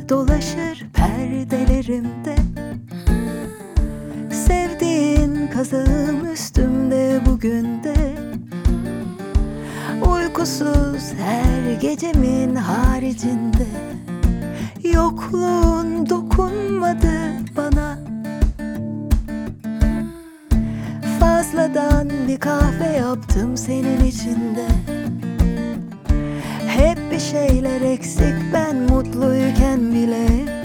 dolaşır perdelerimde. Sevdiğin kazağım üstümde bugün de. Uykusuz her gecemin haricinde. Yokluğun dokunmadı bana. Fazladan bir kahve yaptım senin içinde. Hep bir şeyler eksik ben mutluyken bile.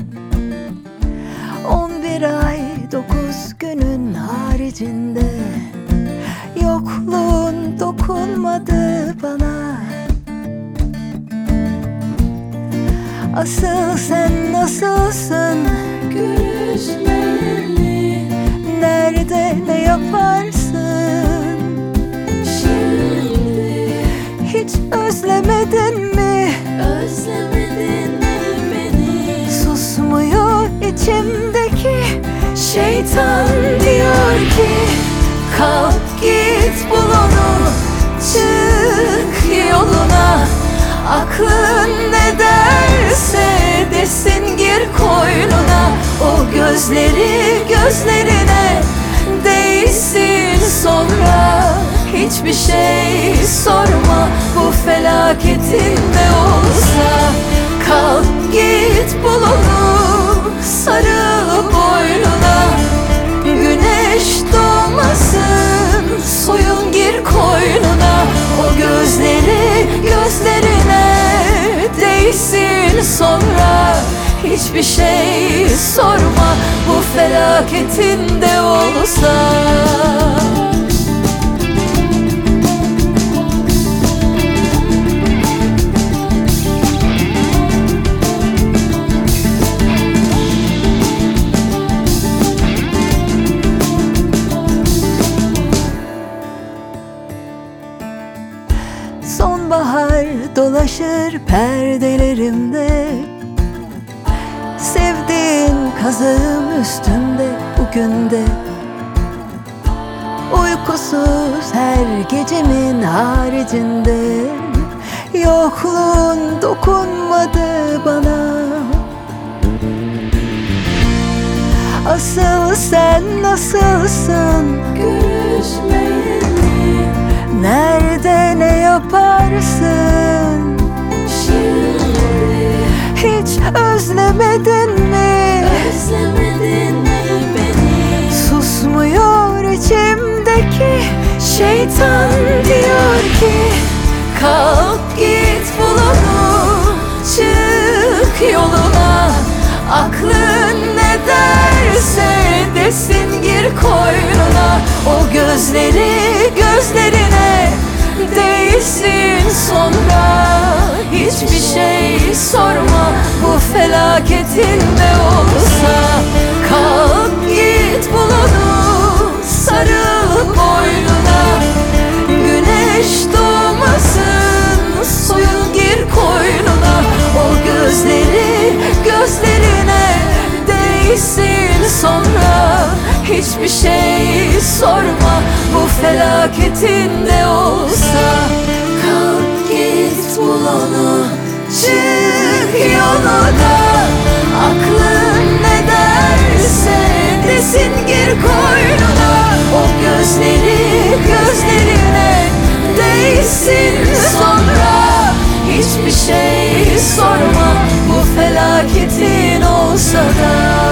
11 ay 9 günün haricinde. Yokluğun dokunmadı bana. Asıl sen nasılsın? Görüşmeyeli Nerede ne yaparsın? şimdi Hiç özlemedin mi? özlemedin mi beni? Susmuyor içimdeki şeytan diyor ki kalk git bul onu, çık yoluna. Aklın ne derse desin gir koynuna. O gözleri gözlerine değsin sonra. Hiçbir şey sorma bu felaketin ne olsa. Kalk git bul onu, sarıl boynuna. Güneş doğmasın, soyun gir koynuna. O gözleri gözlerine değsin sonra. Hiçbir şey sorma bu felaketin de olsa. Sonbahar dolaşır perdelerimde. Sevdiğin kazağım üstümde bugün de. Uykusuz her gecemin haricinde. Yokluğun dokunmadı bana. Asıl sen nasılsın? Görüşmeyeli Nerede ne yaparsın? şimdi Hiç özlemedin mi? özlemedin mi beni? Susmuyor içimdeki şeytan diyor ki kalk git bul onu, çık yoluna. Aklın ne derse desin gir koynuna. O gözleri gözlerine değsin sonra. Hiçbir şey sorma bu felaketin ne olsa. Kalk git bul onu, sarıl boynuna. Güneş doğmasın, soyun gir koynuna. O gözleri gözlerine değsin sonra. Hiçbir şey sorma bu felaketin ne olsa. Kalk git bul onu, Çık yoluna. Aklın ne derse desin gir koynuna. O gözleri gözlerine değsin sonra. Hiçbir şey sorma bu felaketin olsa da.